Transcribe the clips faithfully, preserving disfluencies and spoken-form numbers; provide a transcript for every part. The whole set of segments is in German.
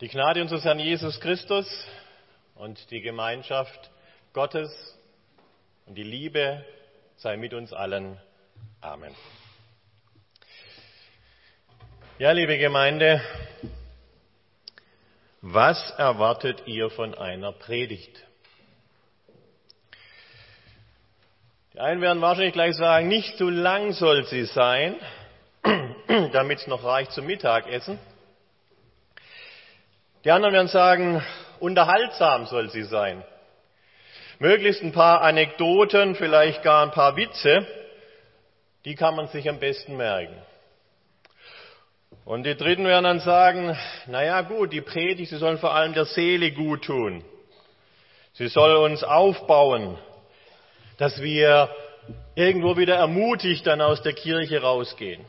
Die Gnade unseres Herrn Jesus Christus und die Gemeinschaft Gottes und die Liebe sei mit uns allen. Amen. Ja, liebe Gemeinde, was erwartet ihr von einer Predigt? Die einen werden wahrscheinlich gleich sagen, nicht zu lang soll sie sein, damit es noch reicht zum Mittagessen. Die anderen werden sagen, unterhaltsam soll sie sein. Möglichst ein paar Anekdoten, vielleicht gar ein paar Witze, die kann man sich am besten merken. Und die Dritten werden dann sagen, naja gut, die Predigt, sie soll vor allem der Seele gut tun. Sie soll uns aufbauen, dass wir irgendwo wieder ermutigt dann aus der Kirche rausgehen.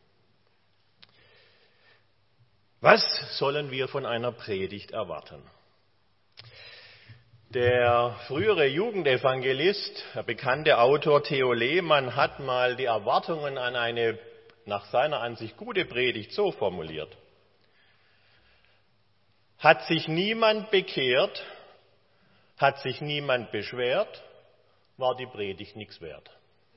Was sollen wir von einer Predigt erwarten? Der frühere Jugendevangelist, der bekannte Autor Theo Lehmann, hat mal die Erwartungen an eine nach seiner Ansicht gute Predigt so formuliert. Hat sich niemand bekehrt, hat sich niemand beschwert, war die Predigt nichts wert.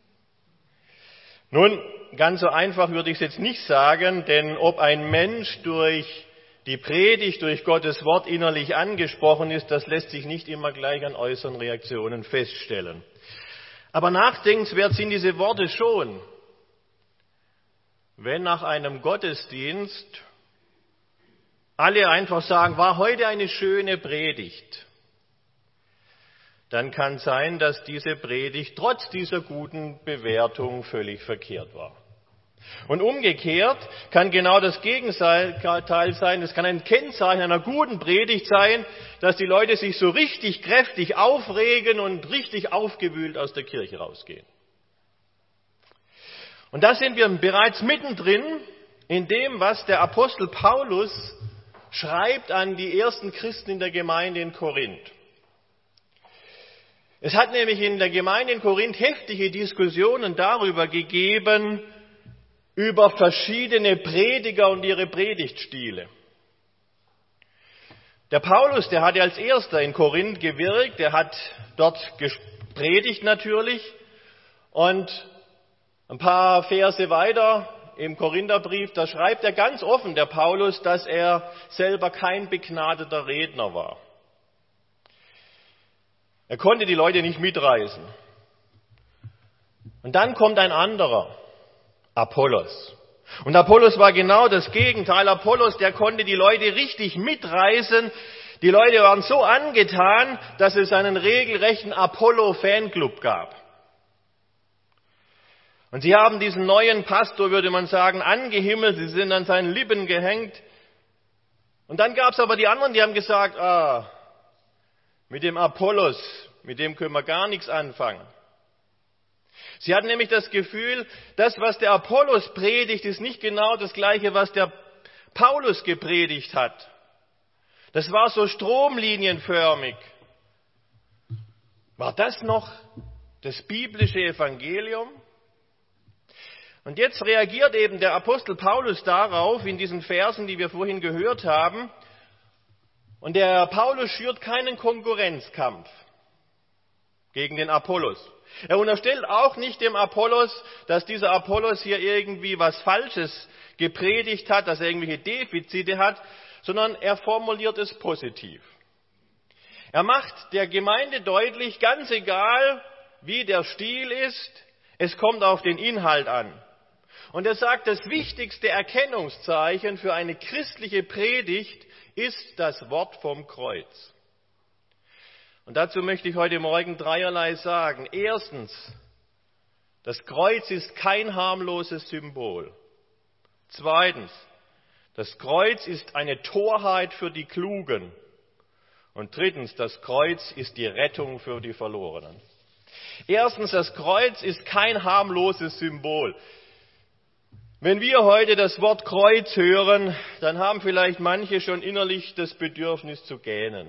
Nun, ganz so einfach würde ich es jetzt nicht sagen, denn ob ein Mensch durch die Predigt, durch Gottes Wort innerlich angesprochen ist, das lässt sich nicht immer gleich an äußeren Reaktionen feststellen. Aber nachdenkenswert sind diese Worte schon. Wenn nach einem Gottesdienst alle einfach sagen, war heute eine schöne Predigt, dann kann sein, dass diese Predigt trotz dieser guten Bewertung völlig verkehrt war. Und umgekehrt kann genau das Gegenteil sein. Es kann ein Kennzeichen einer guten Predigt sein, dass die Leute sich so richtig kräftig aufregen und richtig aufgewühlt aus der Kirche rausgehen. Und da sind wir bereits mittendrin in dem, was der Apostel Paulus schreibt an die ersten Christen in der Gemeinde in Korinth. Es hat nämlich in der Gemeinde in Korinth heftige Diskussionen darüber gegeben, über verschiedene Prediger und ihre Predigtstile. Der Paulus, der hatte als erster in Korinth gewirkt, der hat dort gepredigt natürlich und ein paar Verse weiter im Korintherbrief, da schreibt er ganz offen, der Paulus, dass er selber kein begnadeter Redner war. Er konnte die Leute nicht mitreißen. Und dann kommt ein anderer, Apollos. Und Apollos war genau das Gegenteil. Apollos, der konnte die Leute richtig mitreißen. Die Leute waren so angetan, dass es einen regelrechten Apollo-Fanclub gab. Und sie haben diesen neuen Pastor, würde man sagen, angehimmelt. Sie sind an seinen Lippen gehängt. Und dann gab es aber die anderen, die haben gesagt, ah, mit dem Apollos, mit dem können wir gar nichts anfangen. Sie hatten nämlich das Gefühl, das, was der Apollos predigt, ist nicht genau das Gleiche, was der Paulus gepredigt hat. Das war so stromlinienförmig. War das noch das biblische Evangelium? Und jetzt reagiert eben der Apostel Paulus darauf, in diesen Versen, die wir vorhin gehört haben. Und der Paulus schürt keinen Konkurrenzkampf gegen den Apollos. Er unterstellt auch nicht dem Apollos, dass dieser Apollos hier irgendwie was Falsches gepredigt hat, dass er irgendwelche Defizite hat, sondern er formuliert es positiv. Er macht der Gemeinde deutlich, ganz egal, wie der Stil ist, es kommt auf den Inhalt an. Und er sagt, das wichtigste Erkennungszeichen für eine christliche Predigt ist das Wort vom Kreuz. Und dazu möchte ich heute Morgen dreierlei sagen. Erstens, das Kreuz ist kein harmloses Symbol. Zweitens, das Kreuz ist eine Torheit für die Klugen. Und drittens, das Kreuz ist die Rettung für die Verlorenen. Erstens, das Kreuz ist kein harmloses Symbol. Wenn wir heute das Wort Kreuz hören, dann haben vielleicht manche schon innerlich das Bedürfnis zu gähnen.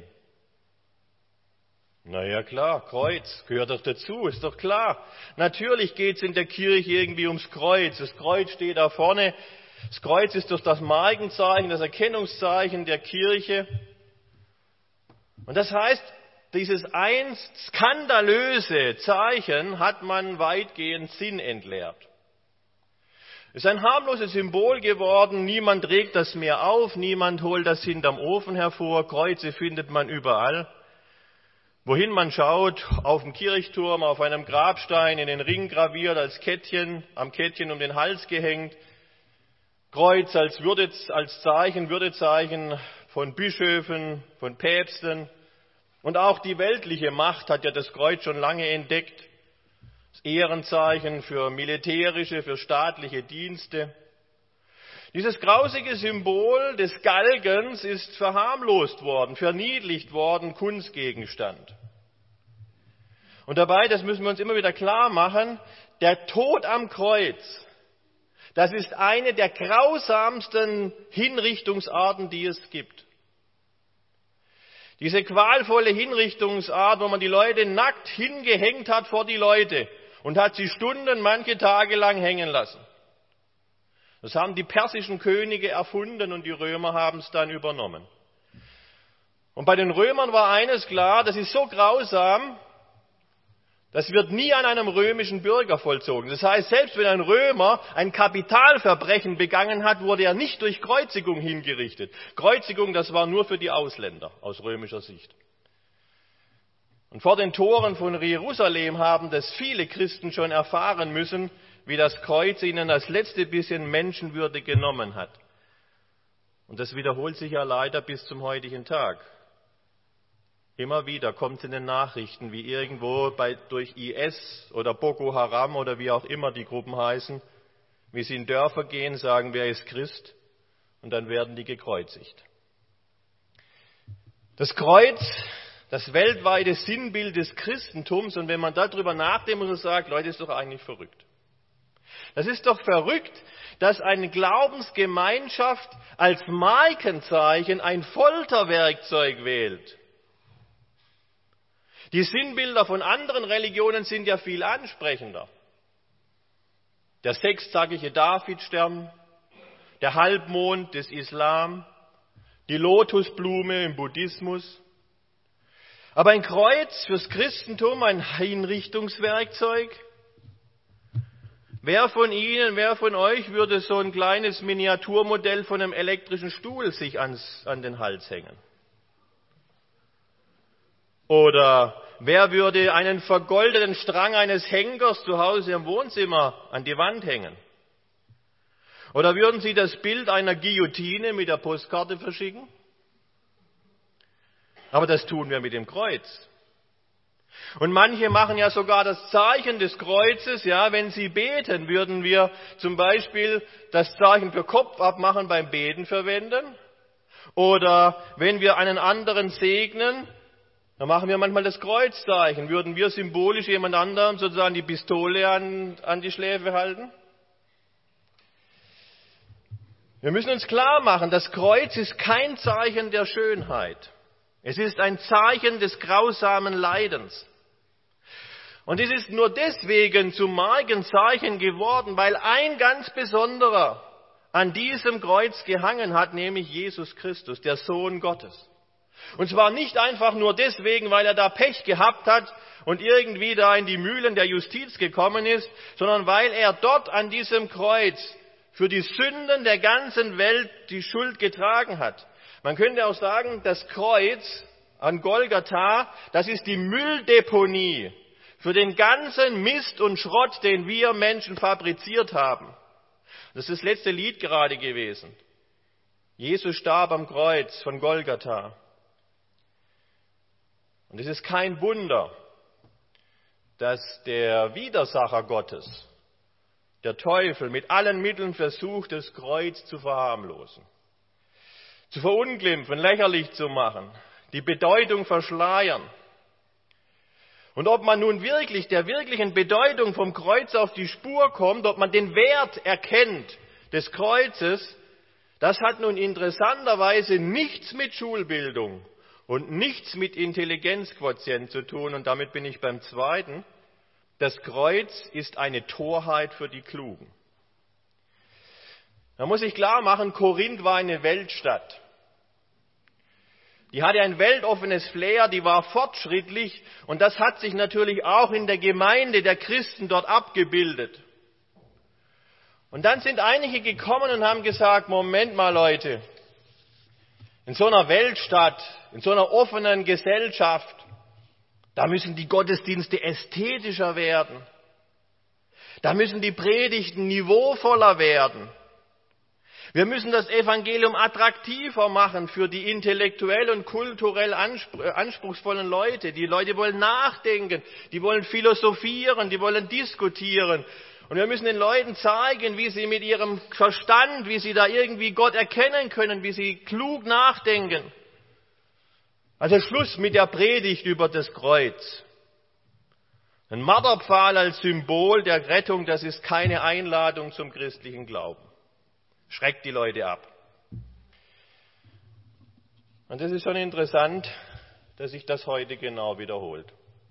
Naja klar, Kreuz gehört doch dazu, ist doch klar. Natürlich geht es in der Kirche irgendwie ums Kreuz. Das Kreuz steht da vorne. Das Kreuz ist durch das Markenzeichen, das Erkennungszeichen der Kirche. Und das heißt, dieses einst skandalöse Zeichen hat man weitgehend sinnentleert. Es ist ein harmloses Symbol geworden, niemand regt das mehr auf, niemand holt das hinterm Ofen hervor, Kreuze findet man überall. Wohin man schaut, auf dem Kirchturm, auf einem Grabstein, in den Ring graviert, als Kettchen, am Kettchen um den Hals gehängt. Kreuz als, Würde, als Zeichen, Würdezeichen von Bischöfen, von Päpsten. Und auch die weltliche Macht hat ja das Kreuz schon lange entdeckt. Das Ehrenzeichen für militärische, für staatliche Dienste. Dieses grausige Symbol des Galgens ist verharmlost worden, verniedlicht worden, Kunstgegenstand. Und dabei, das müssen wir uns immer wieder klar machen, der Tod am Kreuz, das ist eine der grausamsten Hinrichtungsarten, die es gibt. Diese qualvolle Hinrichtungsart, wo man die Leute nackt hingehängt hat vor die Leute und hat sie Stunden, manche Tage lang hängen lassen. Das haben die persischen Könige erfunden und die Römer haben es dann übernommen. Und bei den Römern war eines klar, das ist so grausam, das wird nie an einem römischen Bürger vollzogen. Das heißt, selbst wenn ein Römer ein Kapitalverbrechen begangen hat, wurde er nicht durch Kreuzigung hingerichtet. Kreuzigung, das war nur für die Ausländer aus römischer Sicht. Und vor den Toren von Jerusalem haben das viele Christen schon erfahren müssen, wie das Kreuz ihnen das letzte bisschen Menschenwürde genommen hat. Und das wiederholt sich ja leider bis zum heutigen Tag. Immer wieder kommt es in den Nachrichten, wie irgendwo bei, durch I S oder Boko Haram oder wie auch immer die Gruppen heißen, wie sie in Dörfer gehen, sagen, wer ist Christ, und dann werden die gekreuzigt. Das Kreuz, das weltweite Sinnbild des Christentums, und wenn man darüber nachdenkt, muss man sagen, Leute, das ist doch eigentlich verrückt. Das ist doch verrückt, dass eine Glaubensgemeinschaft als Markenzeichen ein Folterwerkzeug wählt. Die Sinnbilder von anderen Religionen sind ja viel ansprechender. Der sechszackige Davidstern, der Halbmond des Islam, die Lotusblume im Buddhismus. Aber ein Kreuz fürs Christentum, ein Hinrichtungswerkzeug. Wer von Ihnen, wer von euch würde so ein kleines Miniaturmodell von einem elektrischen Stuhl sich ans, an den Hals hängen? Oder wer würde einen vergoldeten Strang eines Henkers zu Hause im Wohnzimmer an die Wand hängen? Oder würden Sie das Bild einer Guillotine mit der Postkarte verschicken? Aber das tun wir mit dem Kreuz. Und manche machen ja sogar das Zeichen des Kreuzes, ja, wenn sie beten, würden wir zum Beispiel das Zeichen für Kopf abmachen beim Beten verwenden. Oder wenn wir einen anderen segnen, dann machen wir manchmal das Kreuzzeichen. Würden wir symbolisch jemand anderem sozusagen die Pistole an, an die Schläfe halten? Wir müssen uns klar machen, das Kreuz ist kein Zeichen der Schönheit. Es ist ein Zeichen des grausamen Leidens. Und es ist nur deswegen zum Markenzeichen geworden, weil ein ganz besonderer an diesem Kreuz gehangen hat, nämlich Jesus Christus, der Sohn Gottes. Und zwar nicht einfach nur deswegen, weil er da Pech gehabt hat und irgendwie da in die Mühlen der Justiz gekommen ist, sondern weil er dort an diesem Kreuz für die Sünden der ganzen Welt die Schuld getragen hat. Man könnte auch sagen, das Kreuz an Golgatha, das ist die Mülldeponie für den ganzen Mist und Schrott, den wir Menschen fabriziert haben. Das ist das letzte Lied gerade gewesen. Jesus starb am Kreuz von Golgatha. Und es ist kein Wunder, dass der Widersacher Gottes, der Teufel, mit allen Mitteln versucht, das Kreuz zu verharmlosen, zu verunglimpfen, lächerlich zu machen, die Bedeutung verschleiern. Und ob man nun wirklich der wirklichen Bedeutung vom Kreuz auf die Spur kommt, ob man den Wert erkennt des Kreuzes, das hat nun interessanterweise nichts mit Schulbildung und nichts mit Intelligenzquotient zu tun. Und damit bin ich beim Zweiten. Das Kreuz ist eine Torheit für die Klugen. Man muss sich klar machen, Korinth war eine Weltstadt. Die hatte ein weltoffenes Flair, die war fortschrittlich und das hat sich natürlich auch in der Gemeinde der Christen dort abgebildet. Und dann sind einige gekommen und haben gesagt, Moment mal Leute, in so einer Weltstadt, in so einer offenen Gesellschaft, da müssen die Gottesdienste ästhetischer werden. Da müssen die Predigten niveauvoller werden. Wir müssen das Evangelium attraktiver machen für die intellektuell und kulturell anspruchsvollen Leute. Die Leute wollen nachdenken, die wollen philosophieren, die wollen diskutieren. Und wir müssen den Leuten zeigen, wie sie mit ihrem Verstand, wie sie da irgendwie Gott erkennen können, wie sie klug nachdenken. Also Schluss mit der Predigt über das Kreuz. Ein Marterpfahl als Symbol der Rettung, das ist keine Einladung zum christlichen Glauben. Schreckt die Leute ab. Und das ist schon interessant, dass sich das heute genau wiederholt.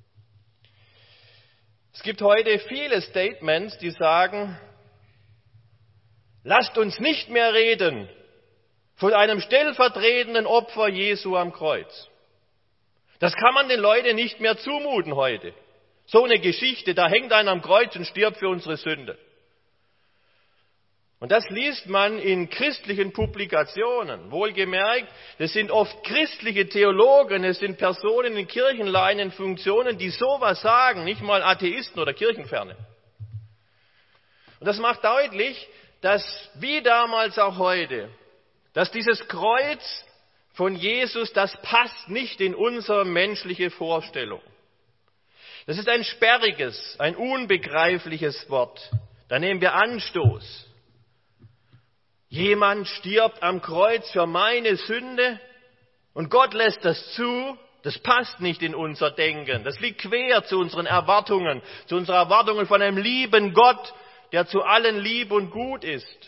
Es gibt heute viele Statements, die sagen, lasst uns nicht mehr reden von einem stellvertretenden Opfer Jesu am Kreuz. Das kann man den Leuten nicht mehr zumuten heute. So eine Geschichte, da hängt einer am Kreuz und stirbt für unsere Sünde. Und das liest man in christlichen Publikationen. Wohlgemerkt, das sind oft christliche Theologen, es sind Personen in kirchenleitenden Funktionen, die sowas sagen, nicht mal Atheisten oder Kirchenferne. Und das macht deutlich, dass wie damals auch heute, dass dieses Kreuz von Jesus, das passt nicht in unsere menschliche Vorstellung. Das ist ein sperriges, ein unbegreifliches Wort. Da nehmen wir Anstoß. Jemand stirbt am Kreuz für meine Sünde und Gott lässt das zu. Das passt nicht in unser Denken. Das liegt quer zu unseren Erwartungen, zu unseren Erwartungen von einem lieben Gott, der zu allen lieb und gut ist.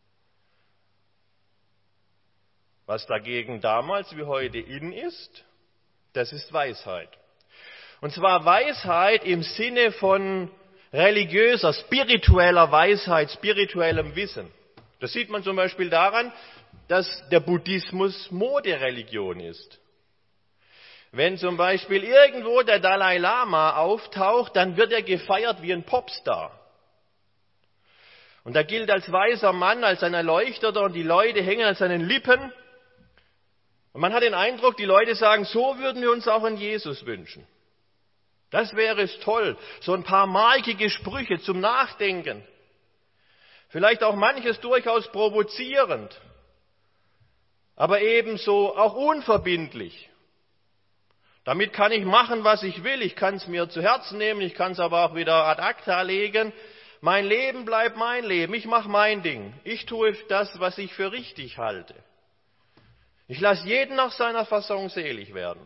Was dagegen damals wie heute in ist, das ist Weisheit. Und zwar Weisheit im Sinne von religiöser, spiritueller Weisheit, spirituellem Wissen. Das sieht man zum Beispiel daran, dass der Buddhismus Modereligion ist. Wenn zum Beispiel irgendwo der Dalai Lama auftaucht, dann wird er gefeiert wie ein Popstar. Und er gilt als weiser Mann, als ein Erleuchteter und die Leute hängen an seinen Lippen. Und man hat den Eindruck, die Leute sagen, so würden wir uns auch einen Jesus wünschen. Das wäre es toll, so ein paar markige Sprüche zum Nachdenken. Vielleicht auch manches durchaus provozierend, aber ebenso auch unverbindlich. Damit kann ich machen, was ich will. Ich kann es mir zu Herzen nehmen, ich kann es aber auch wieder ad acta legen. Mein Leben bleibt mein Leben, ich mache mein Ding. Ich tue das, was ich für richtig halte. Ich lasse jeden nach seiner Fassung selig werden.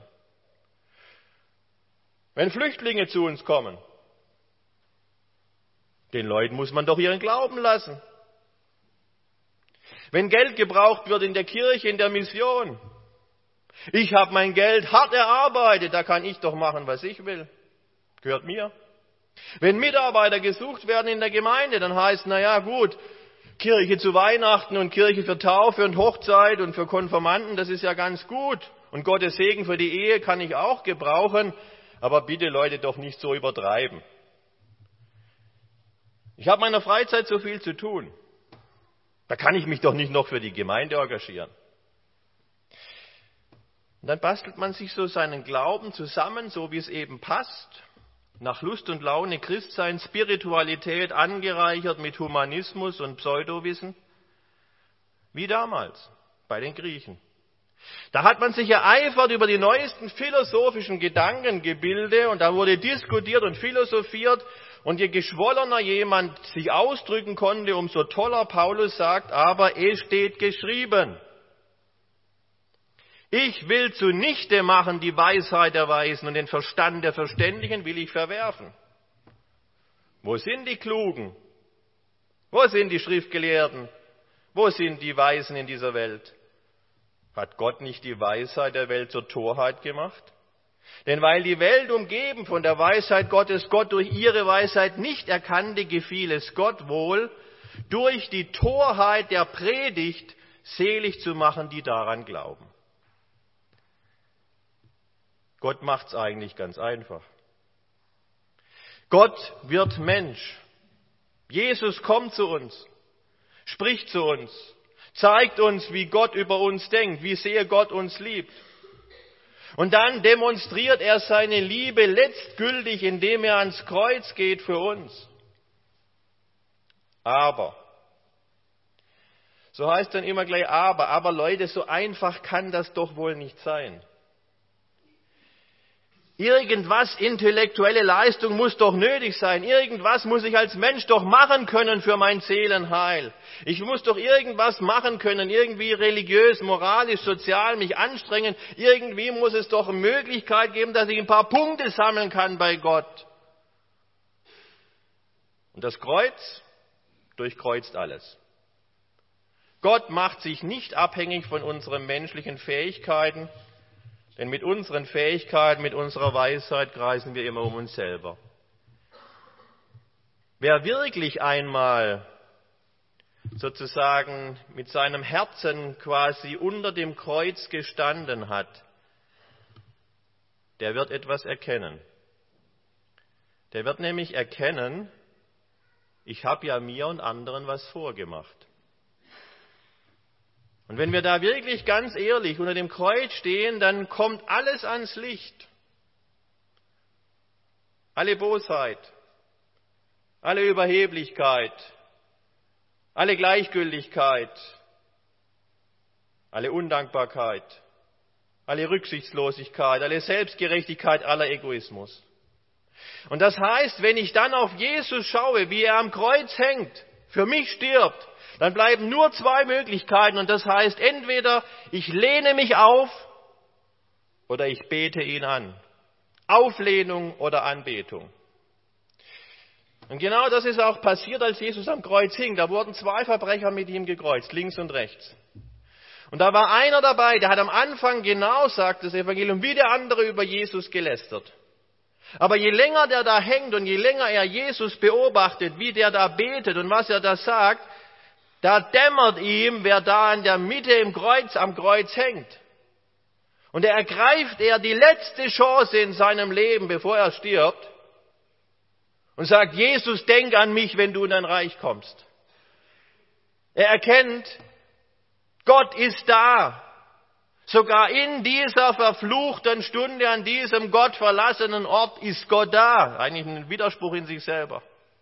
Wenn Flüchtlinge zu uns kommen, den Leuten muss man doch ihren Glauben lassen. Wenn Geld gebraucht wird in der Kirche, in der Mission, ich habe mein Geld hart erarbeitet, da kann ich doch machen, was ich will. Gehört mir. Wenn Mitarbeiter gesucht werden in der Gemeinde, dann heißt, na ja, gut, Kirche zu Weihnachten und Kirche für Taufe und Hochzeit und für Konfirmanden, das ist ja ganz gut. Und Gottes Segen für die Ehe kann ich auch gebrauchen, aber bitte Leute doch nicht so übertreiben. Ich habe in meiner Freizeit so viel zu tun. Da kann ich mich doch nicht noch für die Gemeinde engagieren. Und dann bastelt man sich so seinen Glauben zusammen, so wie es eben passt. Nach Lust und Laune Christsein, Spiritualität angereichert mit Humanismus und Pseudowissen. Wie damals bei den Griechen. Da hat man sich ereifert über die neuesten philosophischen Gedankengebilde und da wurde diskutiert und philosophiert. Und je geschwollener jemand sich ausdrücken konnte, umso toller Paulus sagt, aber es steht geschrieben. Ich will zunichte machen die Weisheit der Weisen und den Verstand der Verständigen will ich verwerfen. Wo sind die Klugen? Wo sind die Schriftgelehrten? Wo sind die Weisen in dieser Welt? Hat Gott nicht die Weisheit der Welt zur Torheit gemacht? Denn weil die Welt umgeben von der Weisheit Gottes Gott durch ihre Weisheit nicht erkannte, gefiel es Gott wohl, durch die Torheit der Predigt selig zu machen, die daran glauben. Gott macht es eigentlich ganz einfach. Gott wird Mensch. Jesus kommt zu uns, spricht zu uns, zeigt uns, wie Gott über uns denkt, wie sehr Gott uns liebt. Und dann demonstriert er seine Liebe letztgültig, indem er ans Kreuz geht für uns. Aber, so heißt dann immer gleich aber, aber Leute, so einfach kann das doch wohl nicht sein. Irgendwas, intellektuelle Leistung muss doch nötig sein. Irgendwas muss ich als Mensch doch machen können für mein Seelenheil. Ich muss doch irgendwas machen können, irgendwie religiös, moralisch, sozial mich anstrengen. Irgendwie muss es doch eine Möglichkeit geben, dass ich ein paar Punkte sammeln kann bei Gott. Und das Kreuz durchkreuzt alles. Gott macht sich nicht abhängig von unseren menschlichen Fähigkeiten, denn mit unseren Fähigkeiten, mit unserer Weisheit kreisen wir immer um uns selber. Wer wirklich einmal sozusagen mit seinem Herzen quasi unter dem Kreuz gestanden hat, der wird etwas erkennen. Der wird nämlich erkennen, ich habe ja mir und anderen was vorgemacht. Und wenn wir da wirklich ganz ehrlich unter dem Kreuz stehen, dann kommt alles ans Licht. Alle Bosheit, alle Überheblichkeit, alle Gleichgültigkeit, alle Undankbarkeit, alle Rücksichtslosigkeit, alle Selbstgerechtigkeit, aller Egoismus. Und das heißt, wenn ich dann auf Jesus schaue, wie er am Kreuz hängt, für mich stirbt, dann bleiben nur zwei Möglichkeiten und das heißt, entweder ich lehne mich auf oder ich bete ihn an. Auflehnung oder Anbetung. Und genau das ist auch passiert, als Jesus am Kreuz hing. Da wurden zwei Verbrecher mit ihm gekreuzt, links und rechts. Und da war einer dabei, der hat am Anfang genau, sagt das Evangelium, wie der andere über Jesus gelästert. Aber je länger der da hängt und je länger er Jesus beobachtet, wie der da betet und was er da sagt, da dämmert ihm, wer da in der Mitte im Kreuz, am Kreuz hängt. Und er ergreift er die letzte Chance in seinem Leben, bevor er stirbt, und sagt, Jesus, denk an mich, wenn du in dein Reich kommst. Er erkennt, Gott ist da. Sogar in dieser verfluchten Stunde, an diesem Gott verlassenen Ort, ist Gott da. Eigentlich ein Widerspruch in sich selber.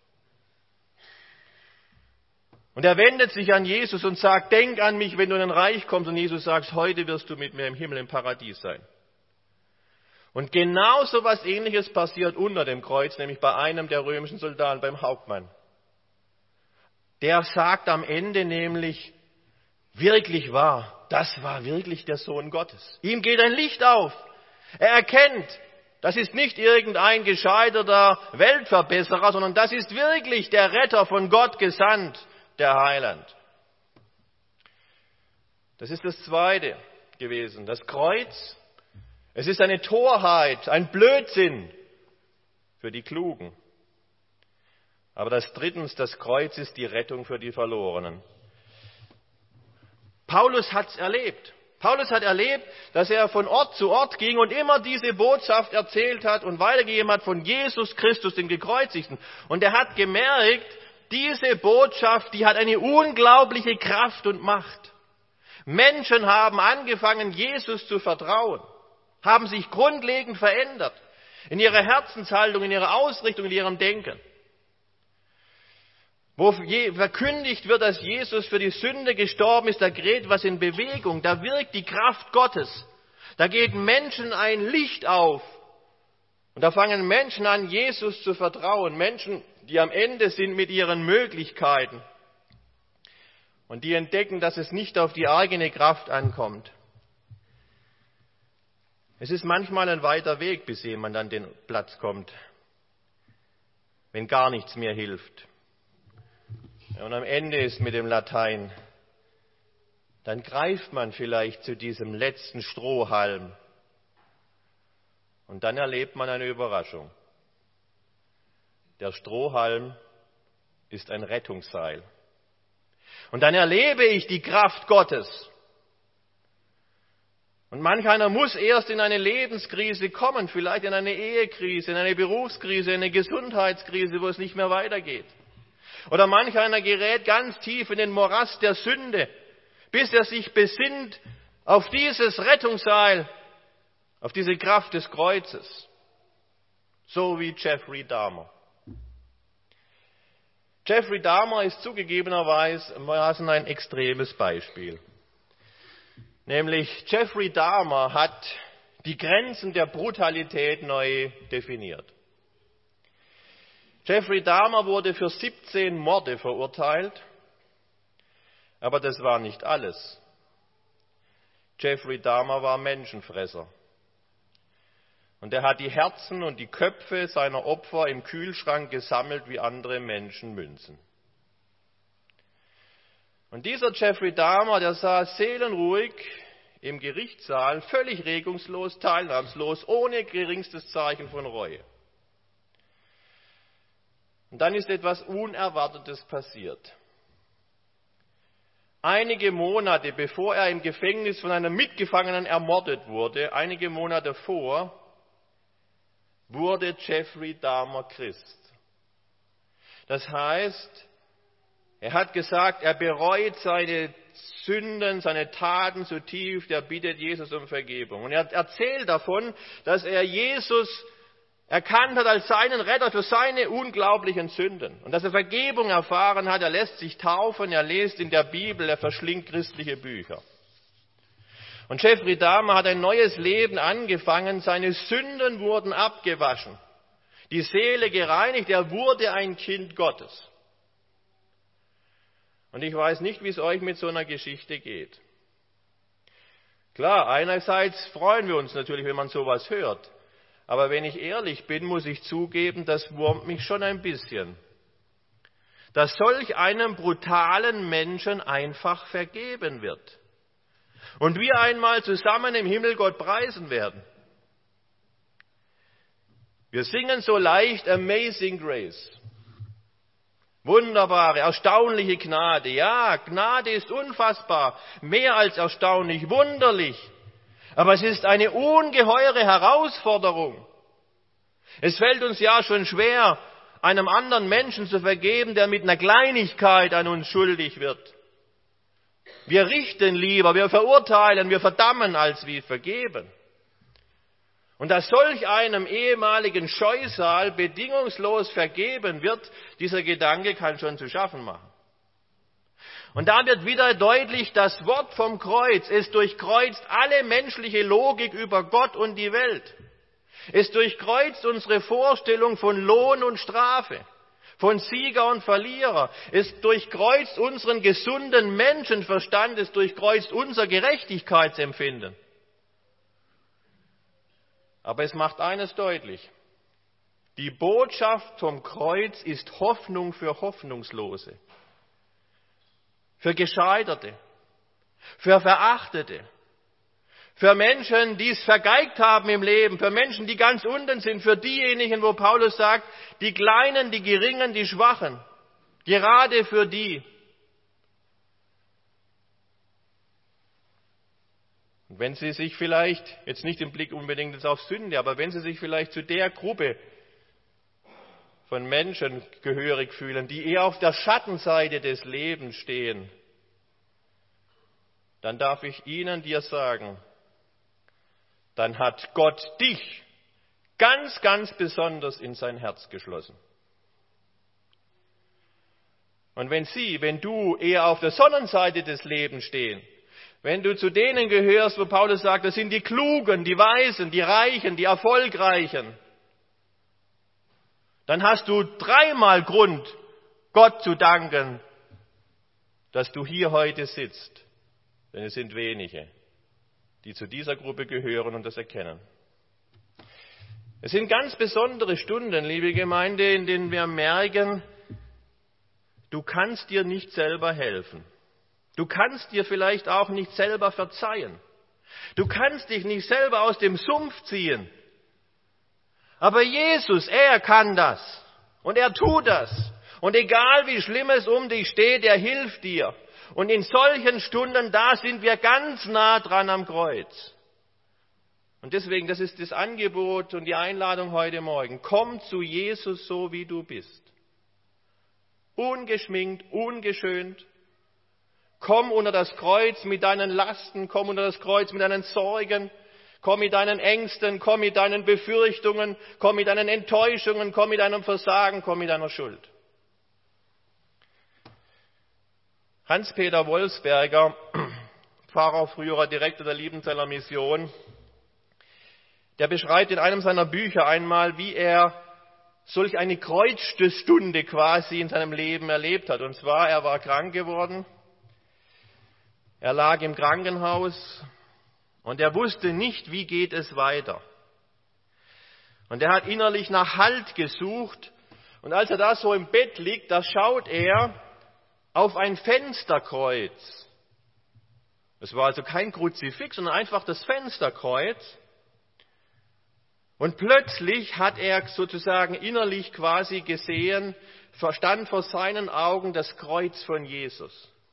Und er wendet sich an Jesus und sagt, denk an mich, wenn du in ein Reich kommst. Und Jesus sagt, heute wirst du mit mir im Himmel, im Paradies sein. Und genau so was Ähnliches passiert unter dem Kreuz, nämlich bei einem der römischen Soldaten, beim Hauptmann. Der sagt am Ende nämlich, wirklich wahr, das war wirklich der Sohn Gottes. Ihm geht ein Licht auf. Er erkennt, das ist nicht irgendein gescheiterter Weltverbesserer, sondern das ist wirklich der Retter von Gott gesandt, der Heiland. Das ist das Zweite gewesen. Das Kreuz, es ist eine Torheit, ein Blödsinn für die Klugen. Aber das Drittens, das Kreuz ist die Rettung für die Verlorenen. Paulus hat es erlebt. Paulus hat erlebt, dass er von Ort zu Ort ging und immer diese Botschaft erzählt hat und weitergegeben hat von Jesus Christus, dem Gekreuzigten. Und er hat gemerkt, diese Botschaft, die hat eine unglaubliche Kraft und Macht. Menschen haben angefangen, Jesus zu vertrauen, haben sich grundlegend verändert in ihrer Herzenshaltung, in ihrer Ausrichtung, in ihrem Denken. Wo verkündigt wird, dass Jesus für die Sünde gestorben ist, da gerät was in Bewegung, da wirkt die Kraft Gottes. Da geht Menschen ein Licht auf. Und da fangen Menschen an, Jesus zu vertrauen. Menschen, die am Ende sind mit ihren Möglichkeiten. Und die entdecken, dass es nicht auf die eigene Kraft ankommt. Es ist manchmal ein weiter Weg, bis jemand an den Platz kommt, wenn gar nichts mehr hilft. Und am Ende ist mit dem Latein, dann greift man vielleicht zu diesem letzten Strohhalm und dann erlebt man eine Überraschung. Der Strohhalm ist ein Rettungsseil. Und dann erlebe ich die Kraft Gottes. Und manch einer muss erst in eine Lebenskrise kommen, vielleicht in eine Ehekrise, in eine Berufskrise, in eine Gesundheitskrise, wo es nicht mehr weitergeht. Oder manch einer gerät ganz tief in den Morast der Sünde, bis er sich besinnt auf dieses Rettungsseil, auf diese Kraft des Kreuzes. So wie Jeffrey Dahmer. Jeffrey Dahmer ist zugegebenerweise ein extremes Beispiel. Nämlich Jeffrey Dahmer hat die Grenzen der Brutalität neu definiert. Jeffrey Dahmer wurde für siebzehn Morde verurteilt, aber das war nicht alles. Jeffrey Dahmer war Menschenfresser. Und er hat die Herzen und die Köpfe seiner Opfer im Kühlschrank gesammelt wie andere Menschen Münzen. Und dieser Jeffrey Dahmer, der saß seelenruhig im Gerichtssaal, völlig regungslos, teilnahmslos, ohne geringstes Zeichen von Reue. Und dann ist etwas Unerwartetes passiert. Einige Monate bevor er im Gefängnis von einem Mitgefangenen ermordet wurde, einige Monate vor, wurde Jeffrey Dahmer Christ. Das heißt, er hat gesagt, er bereut seine Sünden, seine Taten zutiefst, er bittet Jesus um Vergebung. Und er erzählt davon, dass er Jesus erkannt hat als seinen Retter für seine unglaublichen Sünden. Und dass er Vergebung erfahren hat, er lässt sich taufen, er liest in der Bibel, er verschlingt christliche Bücher. Und Jeffrey Dahmer hat ein neues Leben angefangen, seine Sünden wurden abgewaschen, die Seele gereinigt, er wurde ein Kind Gottes. Und ich weiß nicht, wie es euch mit so einer Geschichte geht. Klar, einerseits freuen wir uns natürlich, wenn man sowas hört. Aber wenn ich ehrlich bin, muss ich zugeben, das wurmt mich schon ein bisschen. Dass solch einem brutalen Menschen einfach vergeben wird. Und wir einmal zusammen im Himmel Gott preisen werden. Wir singen so leicht Amazing Grace. Wunderbare, erstaunliche Gnade. Ja, Gnade ist unfassbar, mehr als erstaunlich, wunderlich. Aber es ist eine ungeheure Herausforderung. Es fällt uns ja schon schwer, einem anderen Menschen zu vergeben, der mit einer Kleinigkeit an uns schuldig wird. Wir richten lieber, wir verurteilen, wir verdammen, als wir vergeben. Und dass solch einem ehemaligen Scheusal bedingungslos vergeben wird, dieser Gedanke kann schon zu schaffen machen. Und da wird wieder deutlich, das Wort vom Kreuz, es durchkreuzt alle menschliche Logik über Gott und die Welt. Es durchkreuzt unsere Vorstellung von Lohn und Strafe, von Sieger und Verlierer. Es durchkreuzt unseren gesunden Menschenverstand, es durchkreuzt unser Gerechtigkeitsempfinden. Aber es macht eines deutlich. Die Botschaft vom Kreuz ist Hoffnung für Hoffnungslose. Für Gescheiterte, für Verachtete, für Menschen, die es vergeigt haben im Leben, für Menschen, die ganz unten sind, für diejenigen, wo Paulus sagt, die Kleinen, die Geringen, die Schwachen, gerade für die. Und wenn Sie sich vielleicht, jetzt nicht im Blick unbedingt jetzt auf Sünde, aber wenn Sie sich vielleicht zu der Gruppe von Menschen gehörig fühlen, die eher auf der Schattenseite des Lebens stehen, dann darf ich Ihnen dir sagen, dann hat Gott dich ganz, ganz besonders in sein Herz geschlossen. Und wenn Sie, wenn du eher auf der Sonnenseite des Lebens stehen, wenn du zu denen gehörst, wo Paulus sagt, das sind die Klugen, die Weisen, die Reichen, die Erfolgreichen, dann hast du dreimal Grund, Gott zu danken, dass du hier heute sitzt. Denn es sind wenige, die zu dieser Gruppe gehören und das erkennen. Es sind ganz besondere Stunden, liebe Gemeinde, in denen wir merken, du kannst dir nicht selber helfen. Du kannst dir vielleicht auch nicht selber verzeihen. Du kannst dich nicht selber aus dem Sumpf ziehen. Aber Jesus, er kann das. Und er tut das. Und egal wie schlimm es um dich steht, er hilft dir. Und in solchen Stunden, da sind wir ganz nah dran am Kreuz. Und deswegen, das ist das Angebot und die Einladung heute Morgen. Komm zu Jesus so, wie du bist. Ungeschminkt, ungeschönt. Komm unter das Kreuz mit deinen Lasten, komm unter das Kreuz mit deinen Sorgen, komm mit deinen Ängsten, komm mit deinen Befürchtungen, komm mit deinen Enttäuschungen, komm mit deinem Versagen, komm mit deiner Schuld. Hans-Peter Wolfsberger, Pfarrer, früherer Direktor der Liebenzeller Mission, der beschreibt in einem seiner Bücher einmal, wie er solch eine Kreuzstunde quasi in seinem Leben erlebt hat. Und zwar, er war krank geworden, er lag im Krankenhaus und er wusste nicht, wie geht es weiter. Und er hat innerlich nach Halt gesucht und als er da so im Bett liegt, da schaut er auf ein Fensterkreuz. Es war also kein Kruzifix, sondern einfach das Fensterkreuz. Und plötzlich hat er sozusagen innerlich quasi gesehen, verstand vor seinen Augen das Kreuz von Jesus.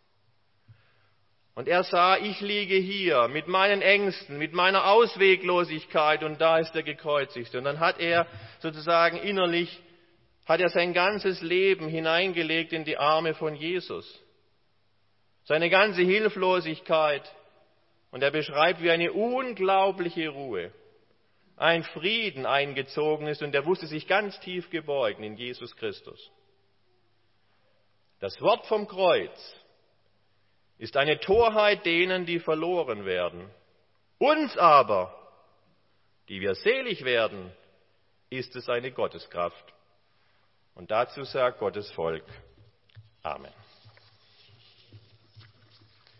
Und er sah, ich liege hier mit meinen Ängsten, mit meiner Ausweglosigkeit und da ist der Gekreuzigte. Und dann hat er sozusagen innerlich, hat er sein ganzes Leben hineingelegt in die Arme von Jesus. Seine ganze Hilflosigkeit. Und er beschreibt, wie eine unglaubliche Ruhe, ein Frieden eingezogen ist und er wusste sich ganz tief gebeugen in Jesus Christus. Das Wort vom Kreuz ist eine Torheit denen, die verloren werden. Uns aber, die wir selig werden, ist es eine Gotteskraft. Und dazu sagt Gottes Volk Amen.